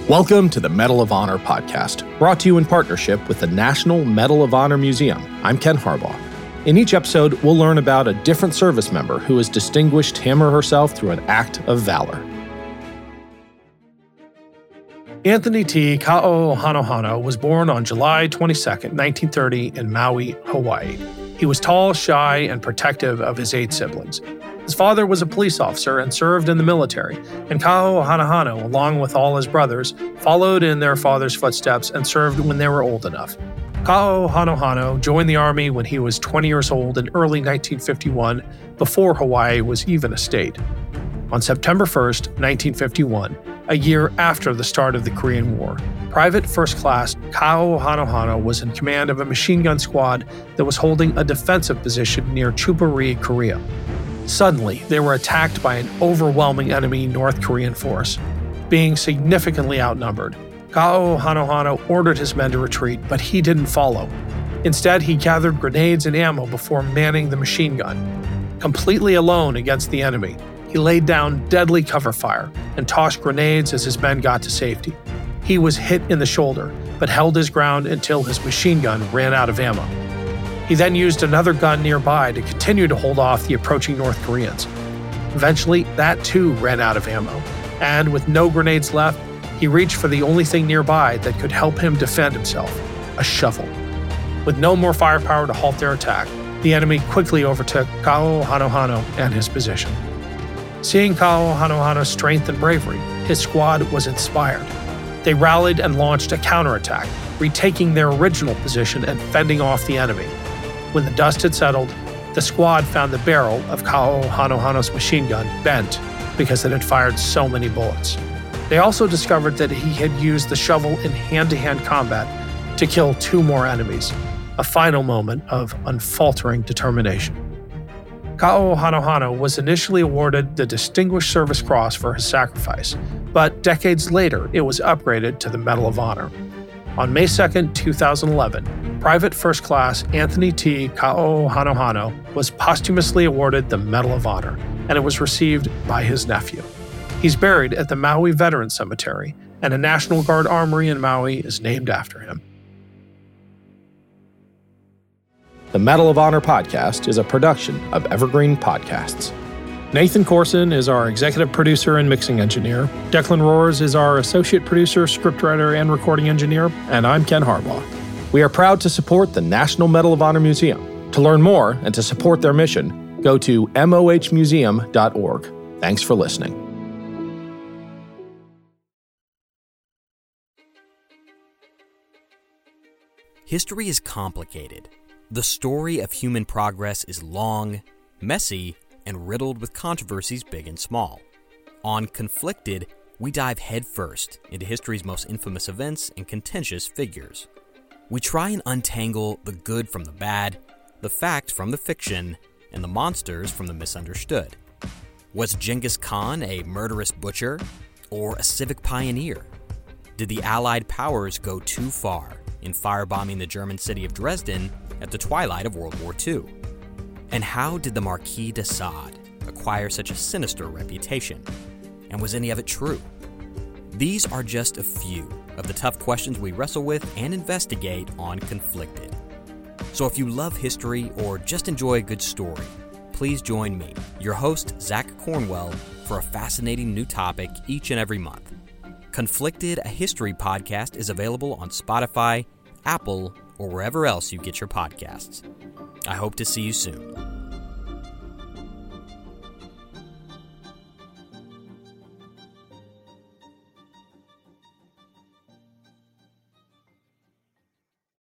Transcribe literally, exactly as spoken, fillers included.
Welcome to the Medal of Honor podcast, brought to you in partnership with the National Medal of Honor Museum. I'm Ken Harbaugh. In each episode, we'll learn about a different service member who has distinguished him or herself through an act of valor. Anthony T. Ka'ahanohano was born on July twenty-second, nineteen thirty in Maui, Hawaii. He was tall, shy, and protective of his eight siblings. His father was a police officer and served in the military, and Ka'ahanohano, along with all his brothers, followed in their father's footsteps and served when they were old enough. Ka'ahanohano joined the Army when he was twenty years old in early nineteen fifty-one, before Hawaii was even a state. On September first, nineteen fifty-one, a year after the start of the Korean War, Private First Class Ka'ahanohano was in command of a machine gun squad that was holding a defensive position near Chuburi, Korea. Suddenly, they were attacked by an overwhelming enemy North Korean force. Being significantly outnumbered, Ka'ahanohano ordered his men to retreat, but he didn't follow. Instead, he gathered grenades and ammo before manning the machine gun. Completely alone against the enemy, he laid down deadly cover fire and tossed grenades as his men got to safety. He was hit in the shoulder, but held his ground until his machine gun ran out of ammo. He then used another gun nearby to continue to hold off the approaching North Koreans. Eventually, that too ran out of ammo, and with no grenades left, he reached for the only thing nearby that could help him defend himself, a shovel. With no more firepower to halt their attack, the enemy quickly overtook Ka'ahanohano and his position. Seeing Ka'ahanohano's strength and bravery, his squad was inspired. They rallied and launched a counterattack, retaking their original position and fending off the enemy. When the dust had settled, the squad found the barrel of Ka'ahanohano's machine gun bent because it had fired so many bullets. They also discovered that he had used the shovel in hand-to-hand combat to kill two more enemies, a final moment of unfaltering determination. Ka'ahanohano was initially awarded the Distinguished Service Cross for his sacrifice, but decades later it was upgraded to the Medal of Honor. On May second, two thousand eleven, Private First Class Anthony T. Ka'ahanohano was posthumously awarded the Medal of Honor, and it was received by his nephew. He's buried at the Maui Veterans Cemetery, and a National Guard armory in Maui is named after him. The Medal of Honor podcast is a production of Evergreen Podcasts. Nathan Corson is our executive producer and mixing engineer. Declan Roars is our associate producer, scriptwriter, and recording engineer. And I'm Ken Harbaugh. We are proud to support the National Medal of Honor Museum. To learn more and to support their mission, go to m o h museum dot org. Thanks for listening. History is complicated. The story of human progress is long, messy, and riddled with controversies big and small. On Conflicted, we dive headfirst into history's most infamous events and contentious figures. We try and untangle the good from the bad, the fact from the fiction, and the monsters from the misunderstood. Was Genghis Khan a murderous butcher or a civic pioneer? Did the Allied powers go too far in firebombing the German city of Dresden at the twilight of World War Two? And how did the Marquis de Sade acquire such a sinister reputation? And was any of it true? These are just a few of the tough questions we wrestle with and investigate on Conflicted. So if you love history or just enjoy a good story, please join me, your host, Zach Cornwell, for a fascinating new topic each and every month. Conflicted, a history podcast, is available on Spotify, Apple, or wherever else you get your podcasts. I hope to see you soon.